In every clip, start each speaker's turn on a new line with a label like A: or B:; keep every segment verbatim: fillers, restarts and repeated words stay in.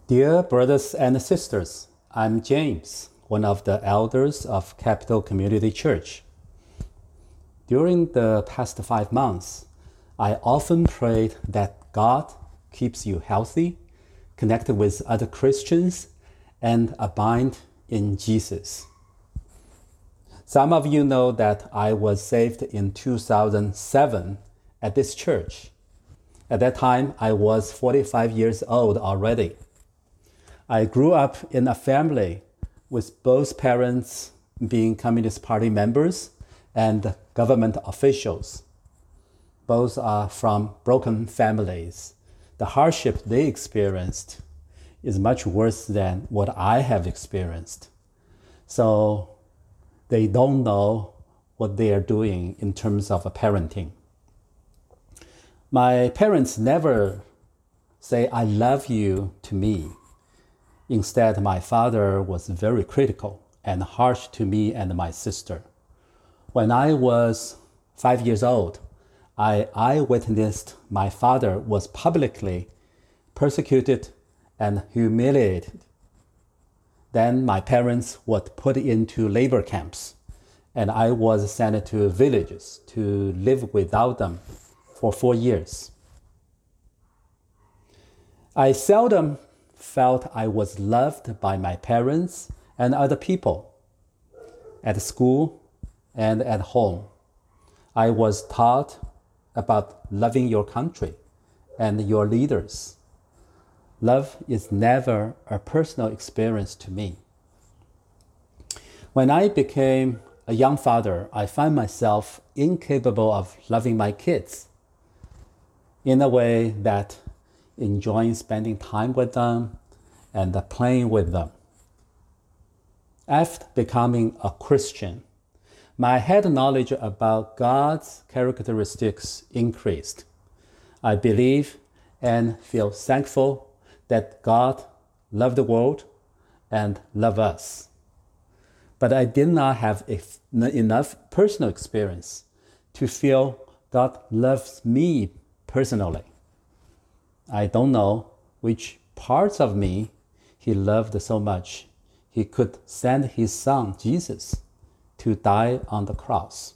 A: Dear brothers and sisters, I'm James, one of the elders of Capital Community Church. During the past five months, I often prayed that God keeps you healthy, connected with other Christians, and abide in Jesus. Some of you know that I was saved in two thousand seven at this church. At that time, I was forty-five years old already. I grew up in a family with both parents being Communist Party members and government officials. Both are from broken families. The hardship they experienced is much worse than what I have experienced. So they don't know what they are doing in terms of parenting. My parents never say, "I love you" to me. Instead, my father was very critical and harsh to me and my sister. When I was five years old, I eyewitnessed my father was publicly persecuted and humiliated. Then my parents were put into labor camps, and I was sent to villages to live without them for four years. I seldom felt I was loved by my parents and other people. At school and at home, I was taught about loving your country and your leaders. Love is never a personal experience to me. When I became a young father, I found myself incapable of loving my kids in a way that enjoying spending time with them and playing with them. After becoming a Christian, my head knowledge about God's characteristics increased. I believe and feel thankful that God loved the world and loved us. But I did not have enough personal experience to feel God loves me personally. I don't know which parts of me he loved so much he could send his son, Jesus, to die on the cross.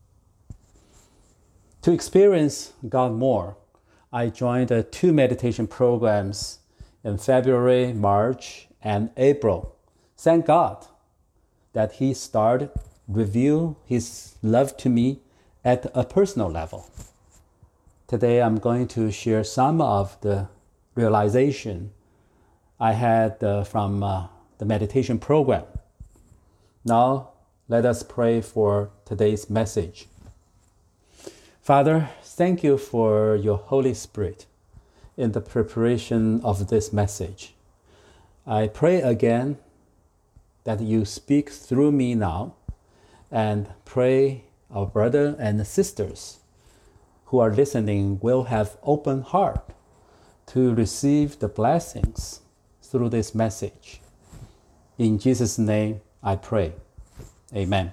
A: To experience God more, I joined two meditation programs in February, March, and April. Thank God that he started reveal his love to me at a personal level. Today, I'm going to share some of the realization I had uh, from uh, the meditation program. Now, let us pray for today's message. Father, thank you for your Holy Spirit in the preparation of this message. I pray again that you speak through me now, and pray our brother and sisters who are listening will have open heart to receive the blessings through this message. In Jesus' name I pray. Amen.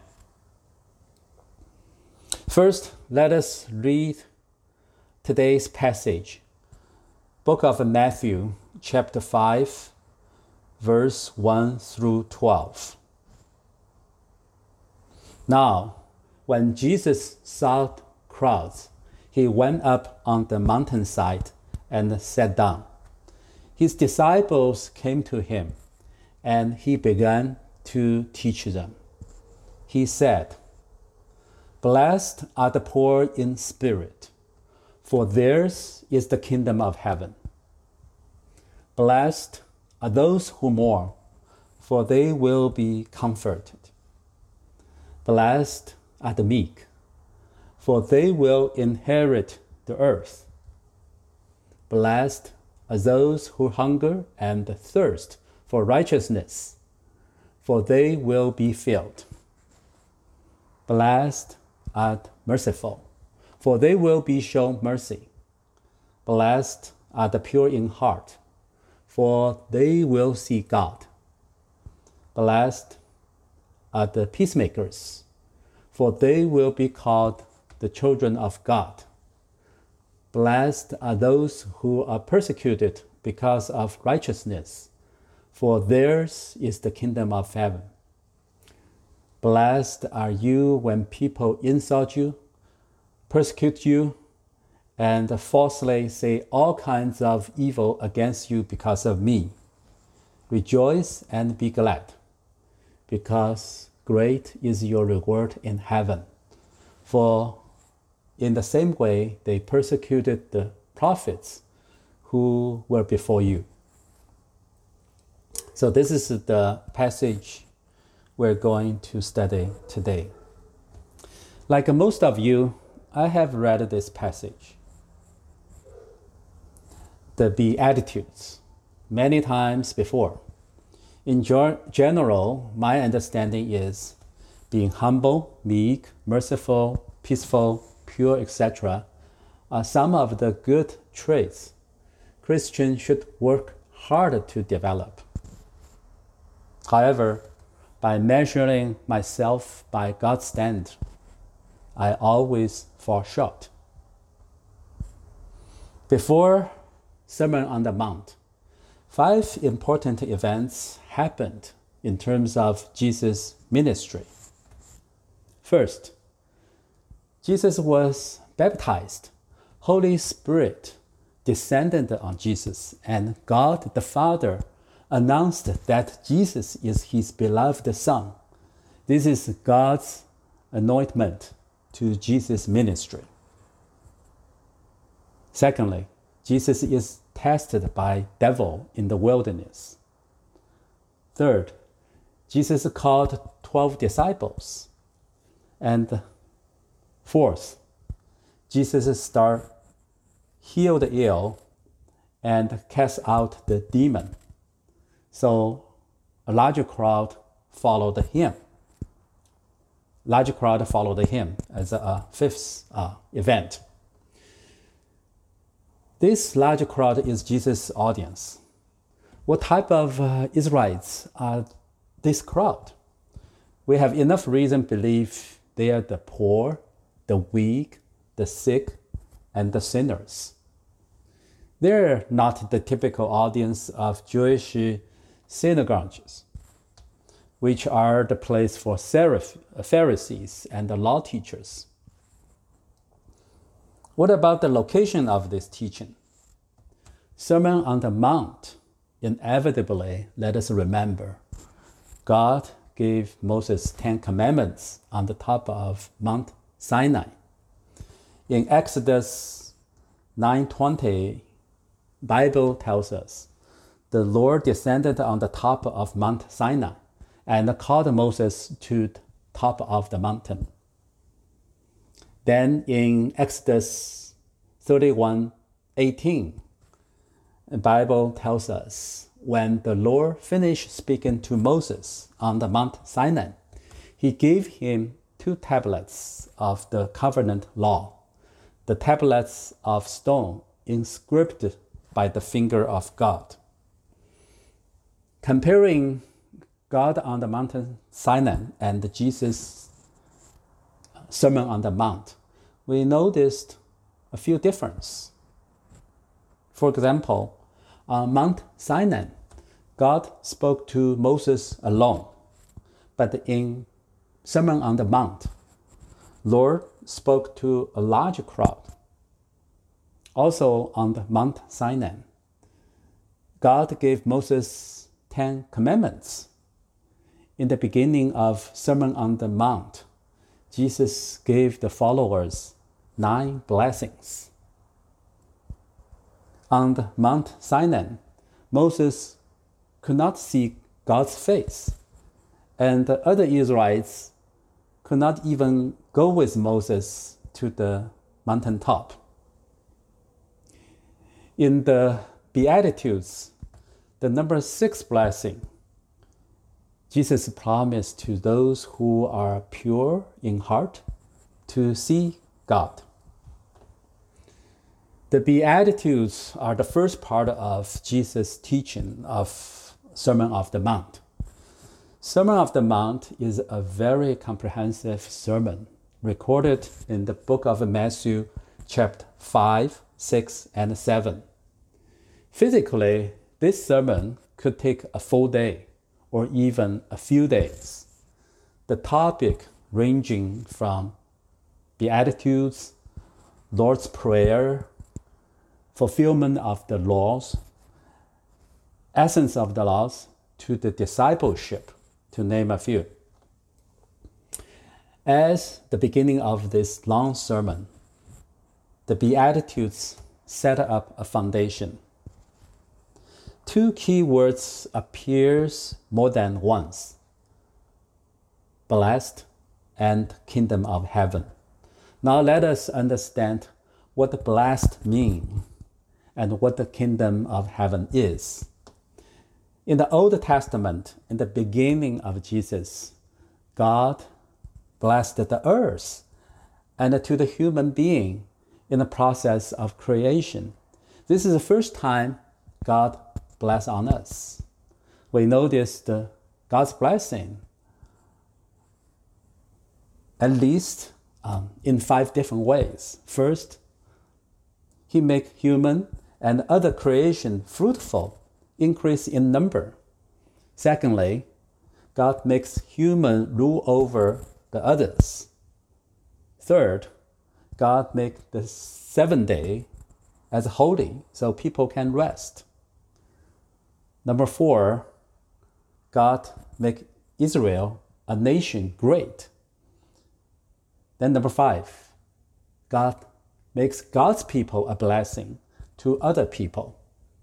A: First, let us read today's passage. Book of Matthew, chapter five, verse one through twelve. Now, when Jesus saw crowds, he went up on the mountainside and sat down. His disciples came to him, and he began to teach them. He said, "Blessed are the poor in spirit, for theirs is the kingdom of heaven. Blessed are those who mourn, for they will be comforted. Blessed are the meek, for they will inherit the earth. Blessed are those who hunger and thirst for righteousness, for they will be filled. Blessed are the merciful, for they will be shown mercy. Blessed are the pure in heart, for they will see God. Blessed are the peacemakers, for they will be called the children of God. Blessed are those who are persecuted because of righteousness, for theirs is the kingdom of heaven. Blessed are you when people insult you, persecute you, and falsely say all kinds of evil against you because of me. Rejoice and be glad, because great is your reward in heaven. For in the same way they persecuted the prophets who were before you. So this is the passage we're going to study today. Like most of you, I have read this passage, the Beatitudes, many times before. In general, my understanding is being humble, meek, merciful, peaceful, pure, et cetera are some of the good traits Christians should work hard to develop. However, by measuring myself by God's standard, I always fall short. Before Sermon on the Mount, five important events happened in terms of Jesus' ministry. First, Jesus was baptized. Holy Spirit descended on Jesus, and God the Father announced that Jesus is his beloved Son. This is God's anointment to Jesus' ministry. Secondly, Jesus is tested by devil in the wilderness. Third, Jesus called twelve disciples. And fourth, Jesus start heal the ill and cast out the demon. So a larger crowd followed him. Larger crowd followed him as a fifth uh, event. This large crowd is Jesus' audience. What type of uh, Israelites are this crowd? We have enough reason to believe they are the poor, the weak, the sick, and the sinners. They're not the typical audience of Jewish synagogues, which are the place for Pharisees and the law teachers. What about the location of this teaching? Sermon on the Mount inevitably let us remember God gave Moses Ten Commandments on the top of Mount Sinai. In Exodus nine twenty, Bible tells us the Lord descended on the top of Mount Sinai and called Moses to the top of the mountain. Then in Exodus thirty-one eighteen, the Bible tells us when the Lord finished speaking to Moses on the Mount Sinai, he gave him two tablets of the covenant law, the tablets of stone inscribed by the finger of God. Comparing God on the mountain Sinai and Jesus' Sermon on the Mount, we noticed a few differences. For example, on Mount Sinai, God spoke to Moses alone, but in Sermon on the Mount, Lord spoke to a large crowd. Also on the Mount Sinai, God gave Moses Ten Commandments. In the beginning of Sermon on the Mount, Jesus gave the followers nine blessings. On the Mount Sinai, Moses could not see God's face, and the other Israelites could not even go with Moses to the mountaintop. In the Beatitudes, the number six blessing, Jesus promised to those who are pure in heart to see God. The Beatitudes are the first part of Jesus' teaching of Sermon on the Mount. Sermon on the Mount is a very comprehensive sermon recorded in the book of Matthew, chapter five, six, and seven. Physically, this sermon could take a full day or even a few days. The topic ranging from Beatitudes, Lord's Prayer, fulfillment of the laws, essence of the laws, to the discipleship, to name a few. As the beginning of this long sermon, the Beatitudes set up a foundation. Two key words appears more than once: blessed and kingdom of heaven. Now let us understand what the blessed mean and what the kingdom of heaven is. In the Old Testament, in the beginning of Jesus, God blessed the earth and to the human being in the process of creation. This is the first time God bless on us. We noticed God's blessing at least um, in five different ways. First, He make human and other creation fruitful, increase in number. Secondly, God makes human rule over the others. Third, God make the seventh day as holy so people can rest. Number four, God make Israel a nation great. Then number five, God makes God's people a blessing to other people.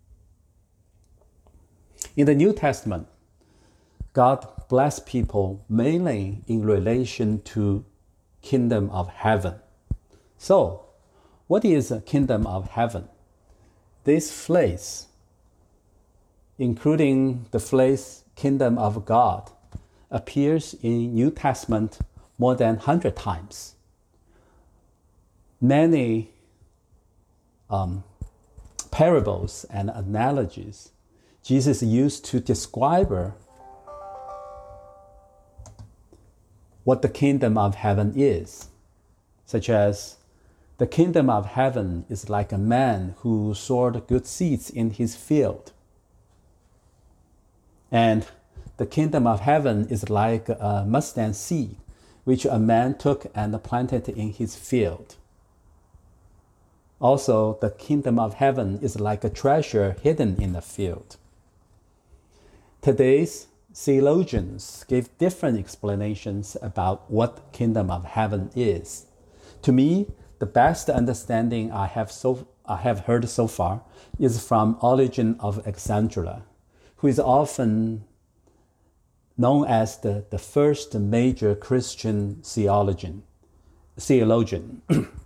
A: In the New Testament, God bless people mainly in relation to kingdom of heaven. So, what is a kingdom of heaven? This phrase, including the phrase kingdom of God, appears in New Testament more than one hundred times. Many um, parables and analogies Jesus used to describe what the kingdom of heaven is, such as the kingdom of heaven is like a man who sowed good seeds in his field. And the kingdom of heaven is like a mustard seed, which a man took and planted in his field. Also, the kingdom of heaven is like a treasure hidden in the field. Today's theologians give different explanations about what kingdom of heaven is. To me, the best understanding I have so I have heard so far is from Origen of Alexandria, who is often known as the, the first major Christian theologian. theologian.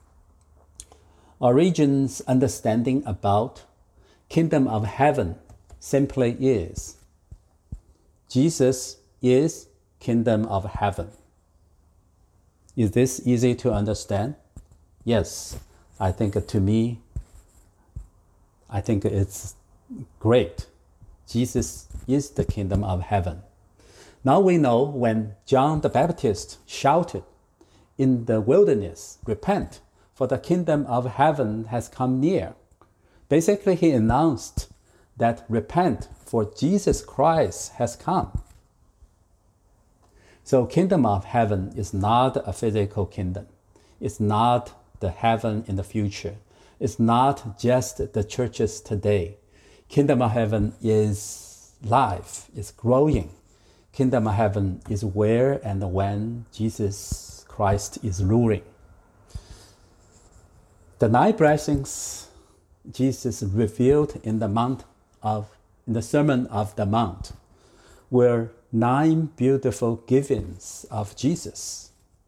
A: Origen's understanding about kingdom of heaven simply is: Jesus is kingdom of heaven. Is this easy to understand? Yes, I think to me, I think it's great. Jesus is the kingdom of heaven. Now we know when John the Baptist shouted in the wilderness, "Repent, for the kingdom of heaven has come near." Basically, he announced that repent, for Jesus Christ has come. So kingdom of heaven is not a physical kingdom. It's not the heaven in the future. It's not just the churches today. Kingdom of heaven is life, it's growing. Kingdom of heaven is where and when Jesus Christ is ruling. The nine blessings Jesus revealed in the Mount of in the Sermon of the Mount were nine beautiful givings of Jesus.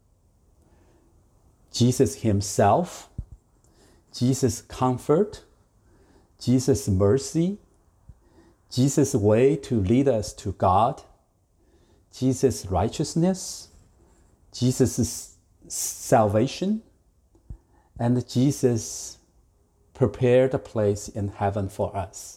A: Jesus himself, Jesus' comfort, Jesus' mercy, Jesus' way to lead us to God, Jesus' righteousness, Jesus' salvation, and Jesus prepared a place in heaven for us.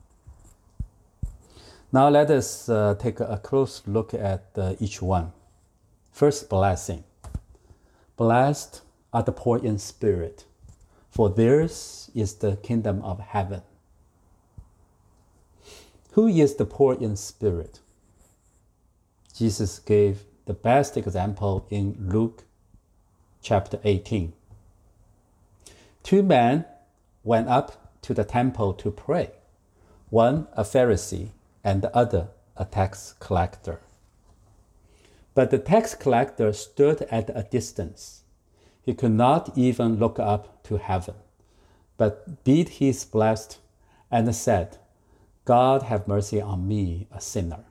A: Now let us uh, take a close look at uh, each one. First, blessing. Blessed are the poor in spirit, for theirs is the kingdom of heaven. Who is the poor in spirit? Jesus gave the best example in Luke chapter eighteen. Two men went up to the temple to pray, one a Pharisee and the other a tax collector. But the tax collector stood at a distance. He could not even look up to heaven, but beat his breast and said, God have mercy on me, a sinner.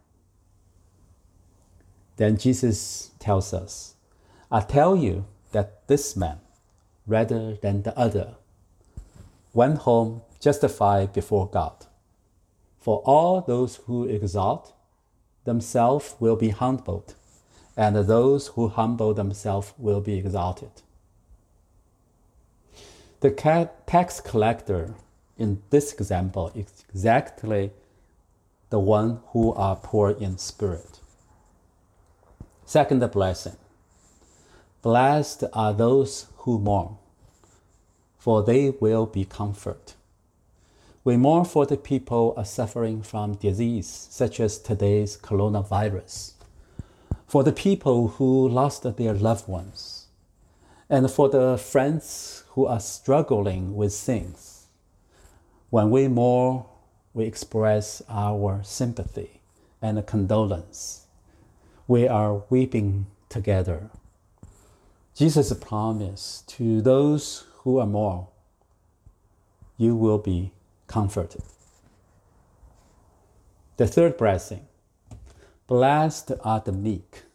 A: Then Jesus tells us, I tell you that this man, rather than the other, went home justified before God. For all those who exalt themselves will be humbled, and those who humble themselves will be exalted. The tax collector in this example is exactly the one who are poor in spirit. Second blessing. Blessed are those who mourn, for they will be comforted. We mourn for the people are suffering from disease, such as today's coronavirus, for the people who lost their loved ones, and for the friends who are struggling with things. When we mourn, we express our sympathy and condolence. We are weeping together. Jesus promised to those who are mourn, you will be comforted. The third blessing. Blessed are the meek.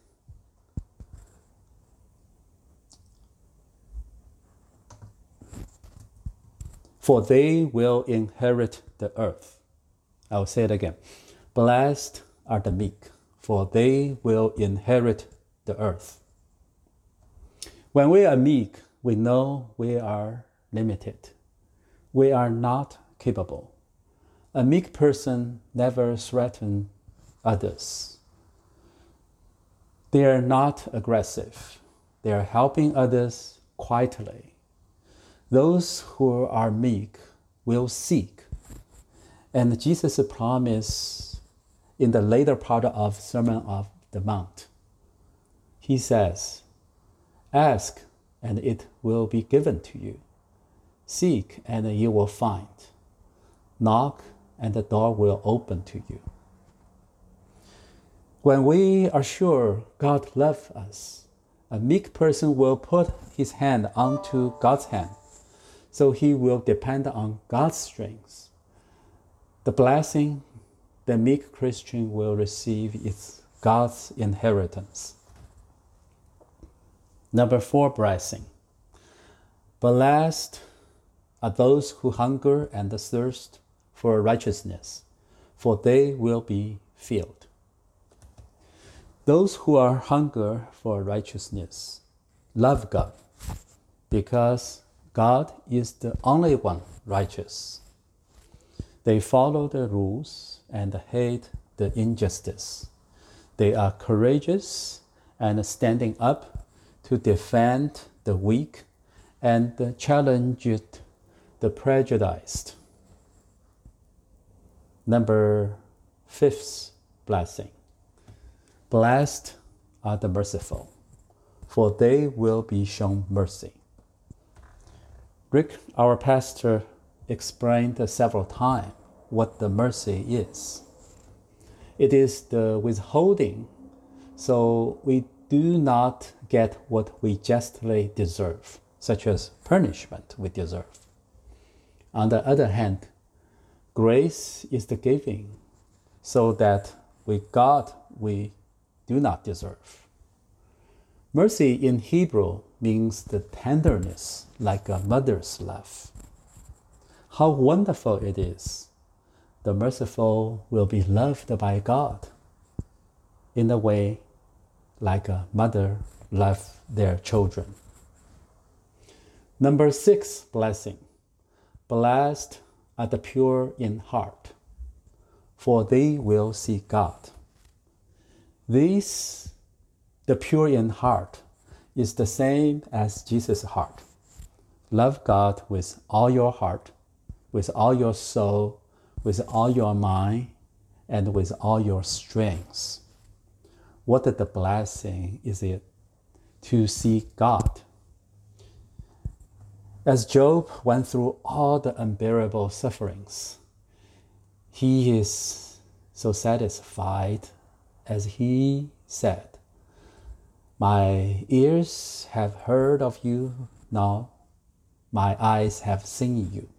A: For they will inherit the earth. I'll say it again. Blessed are the meek, for they will inherit the earth. When we are meek, we know we are limited. We are not capable. A meek person never threatens others. They are not aggressive. They are helping others quietly. Those who are meek will seek. And Jesus promised in the later part of Sermon on the Mount, he says, ask and it will be given to you. Seek and you will find. Knock and the door will open to you. When we are sure God loves us, a meek person will put his hand onto God's hand, so he will depend on God's strength. The blessing the meek Christian will receive is God's inheritance. Number four blessing. Blessed are those who hunger and thirst for righteousness, for they will be filled. Those who are hunger for righteousness love God, because God is the only one righteous. They follow the rules and hate the injustice. They are courageous and standing up to defend the weak and challenge the prejudiced. Number fifth blessing. Blessed are the merciful, for they will be shown mercy. Rick, our pastor, explained several times what the mercy is. It is the withholding, so we do not get what we justly deserve, such as punishment we deserve. On the other hand, grace is the giving, so that we got we do not deserve. Mercy in Hebrew means the tenderness, like a mother's love. How wonderful it is. The merciful will be loved by God in a way like a mother loves their children. Number six blessing. Blessed are the pure in heart, for they will see God. This, the pure in heart, is the same as Jesus' heart. Love God with all your heart, with all your soul, with all your mind, and with all your strengths. What a blessing is it to see God. As Job went through all the unbearable sufferings, he is so satisfied as he said, "My ears have heard of you, now my eyes have seen you."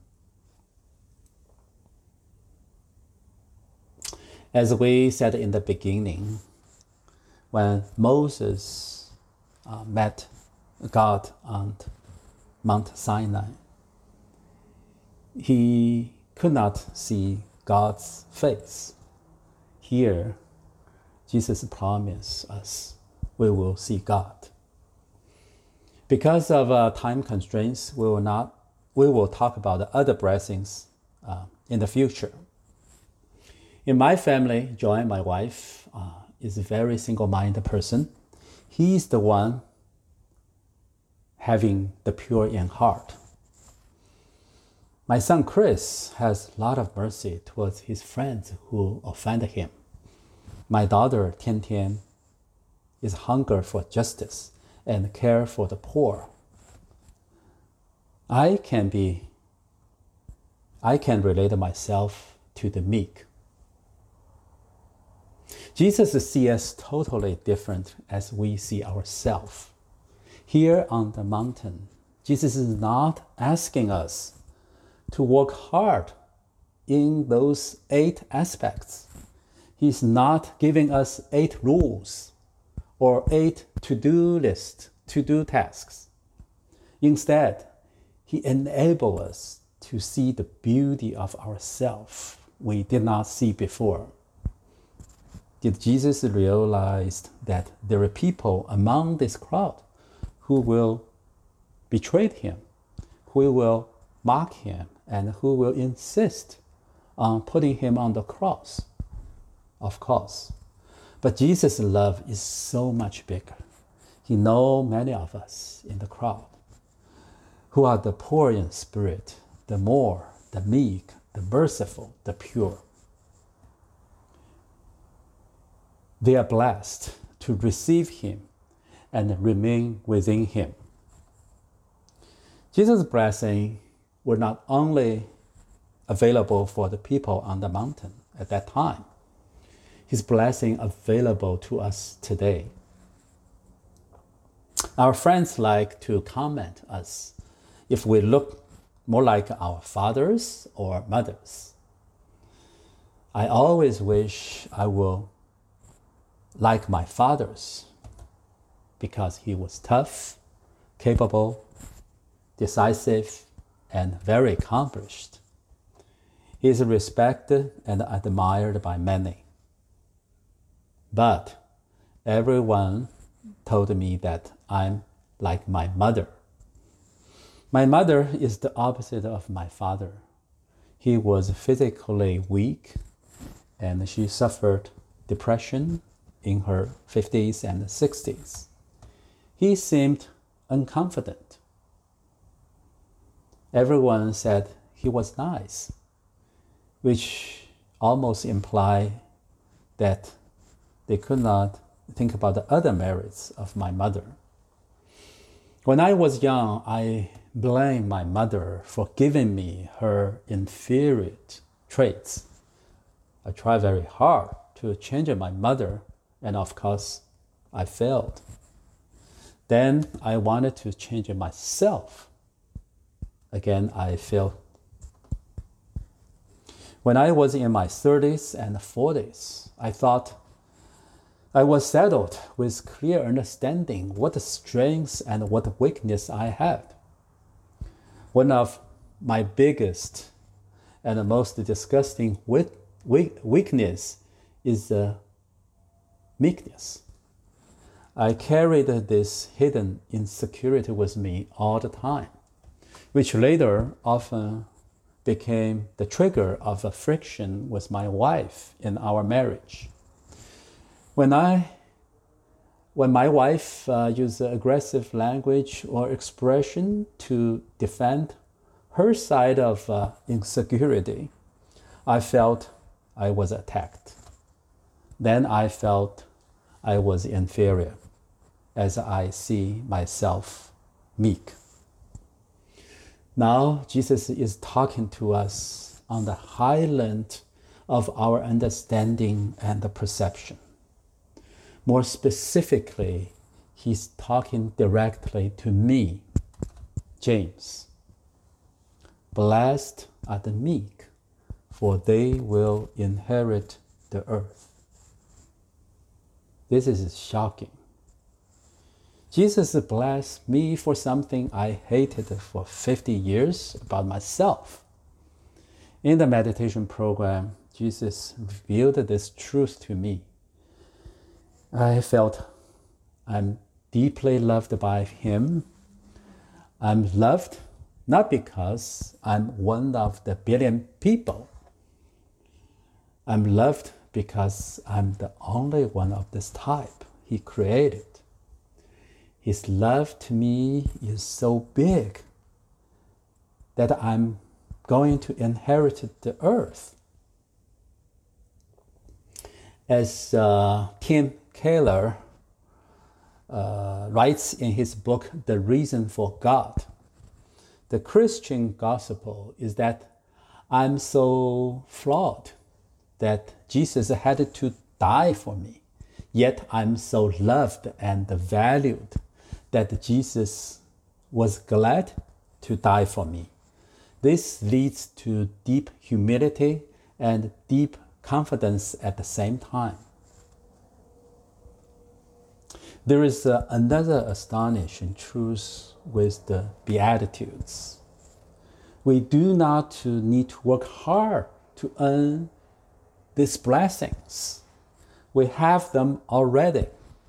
A: As we said in the beginning, when Moses uh, met God on Mount Sinai, he could not see God's face. Here, Jesus promised us we will see God. Because of uh, time constraints, we will not. We will talk about the other blessings uh, in the future. In my family, Joanne, my wife, uh, is a very single-minded person. He's the one having the pure in heart. My son Chris has a lot of mercy towards his friends who offended him. My daughter Tian Tian is hunger for justice and care for the poor. I can be, I can relate myself to the meek. Jesus sees us totally different as we see ourselves. Here on the mountain, Jesus is not asking us to work hard in those eight aspects. He's not giving us eight rules or eight to-do lists, to-do tasks. Instead, he enables us to see the beauty of ourselves we did not see before. Did Jesus realize that there are people among this crowd who will betray him, who will mock him, and who will insist on putting him on the cross? Of course. But Jesus' love is so much bigger. He knows many of us in the crowd who are the poor in spirit, the more, the meek, the merciful, the pure. They are blessed to receive him and remain within him. Jesus' blessing were not only available for the people on the mountain at that time, his blessing available to us today. Our friends like to comment us if we look more like our fathers or mothers. I always wish I will like my father's, because he was tough, capable, decisive, and very accomplished. He is respected and admired by many. But everyone told me that I'm like my mother. My mother is the opposite of my father. He was physically weak, and she suffered depression in her fifties and sixties. He seemed unconfident. Everyone said he was nice, which almost implied that they could not think about the other merits of my mother. When I was young, I blamed my mother for giving me her inferior traits. I tried very hard to change my mother, and of course, I failed. Then I wanted to change myself. Again, I failed. When I was in my thirties and forties, I thought I was settled with clear understanding what strengths and what weakness I had. One of my biggest and most disgusting weakness is uh, meekness. I carried this hidden insecurity with me all the time, which later often became the trigger of a friction with my wife in our marriage. When I, when my wife uh, used aggressive language or expression to defend her side of uh, insecurity, I felt I was attacked. then I felt I was inferior, as I see myself meek. Now Jesus is talking to us on the highland of our understanding and the perception. More specifically, he's talking directly to me, James. Blessed are the meek, for they will inherit the earth. This is shocking. Jesus blessed me for something I hated for fifty years about myself. In the meditation program, Jesus revealed this truth to me. I felt I'm deeply loved by him. I'm loved not because I'm one of the billion people. I'm loved because I'm the only one of this type he created. His love to me is so big that I'm going to inherit the earth. As uh, Tim Keller uh, writes in his book, The Reason for God, the Christian gospel is that I'm so flawed that Jesus had to die for me, yet I'm so loved and valued that Jesus was glad to die for me. This leads to deep humility and deep confidence at the same time. There is uh, another astonishing truth with the Beatitudes. We do not need to work hard to earn these blessings. We have them already.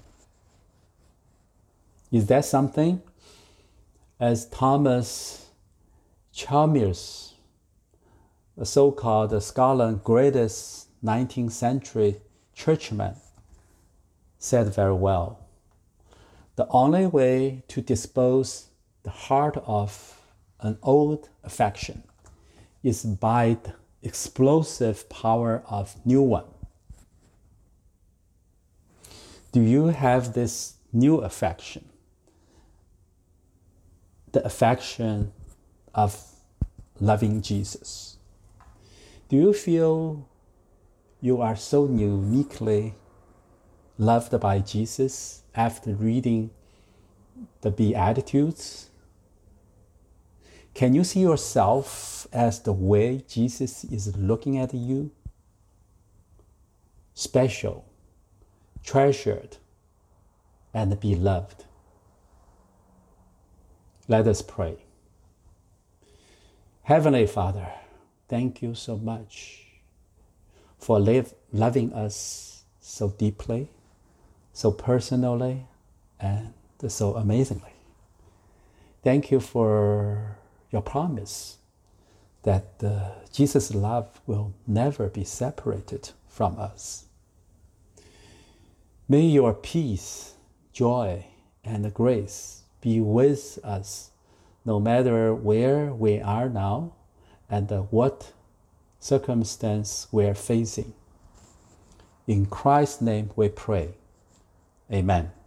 A: Is that something? As Thomas Chalmers, a so-called scholar, greatest nineteenth century churchman, said very well, the only way to dispose the heart of an old affection is by the explosive power of new one. Do you have this new affection? The affection of loving Jesus. Do you feel you are so uniquely loved by Jesus after reading the Beatitudes? Can you see yourself as the way Jesus is looking at you? Special, treasured, and beloved. Let us pray. Heavenly Father, thank you so much for live, loving us so deeply, so personally, and so amazingly. Thank you for your promise that uh, Jesus' love will never be separated from us. May your peace, joy, and grace be with us no matter where we are now and what circumstance we are facing. In Christ's name we pray. Amen.